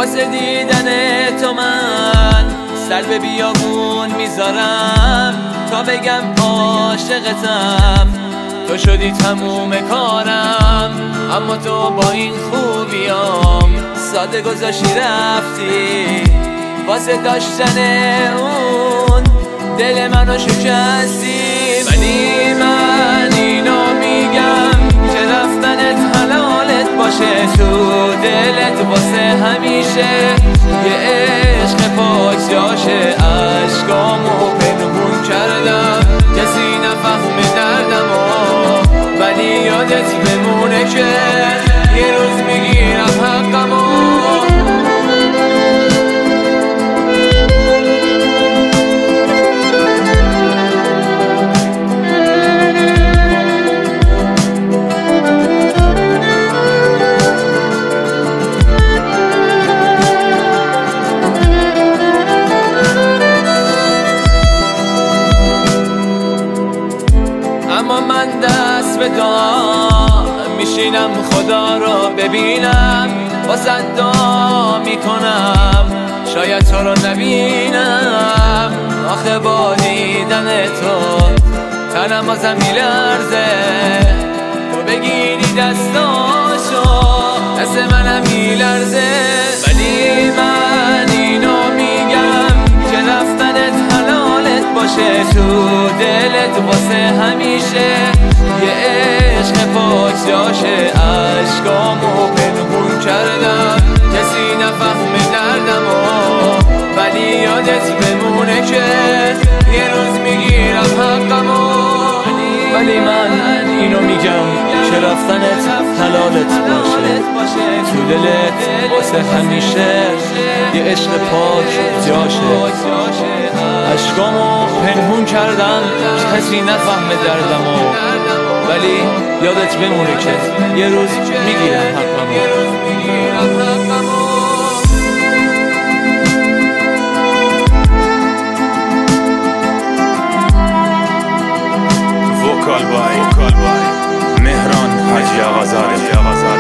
واسه دیدن تو من سر به بیابون میذارم تا بگم عاشقتم. تو شدی تموم کارم، اما تو با این خوبیام ساده گذاشتی رفتی واسه داشتن اون دل منو شکستی. ولی من اینو میگم که رفتنت حلالت باشه تو دلت واسه همیشه یه عشق پاک جاشه. عشقامو پنهون کردم کسی نفهمه دردمو، ولی یادت بمونه که یه روز میگیرم حقمو. اما من دست به دعا میشینم خدا رو ببینم، واسه دعا میکنم شاید تو رو نبینم. آخه با دیدن تو تنم بازم میلرزه، تو بگیری دستاشو دست منم میلرزه. ولی من اینو میگم که رفتنت حلالت باشه تو دلت واسه همیشه یه عشق پاک جاشه. عشقامو پنهون کردم کسی نفهمه دردمو، ولی یادت بمونه که یه روز میگیرم حقمو. ولی من اینو میگم که رفتنت حلالت باشه تو دلت واسه همیشه یه عشق پاک جاشه. عشقامو پنهون کردم کسی نفهمه دردمو، ولی یادت بمونه که یه روز میگیرم حقمو. وکال بای مهران حاجی آقازاده.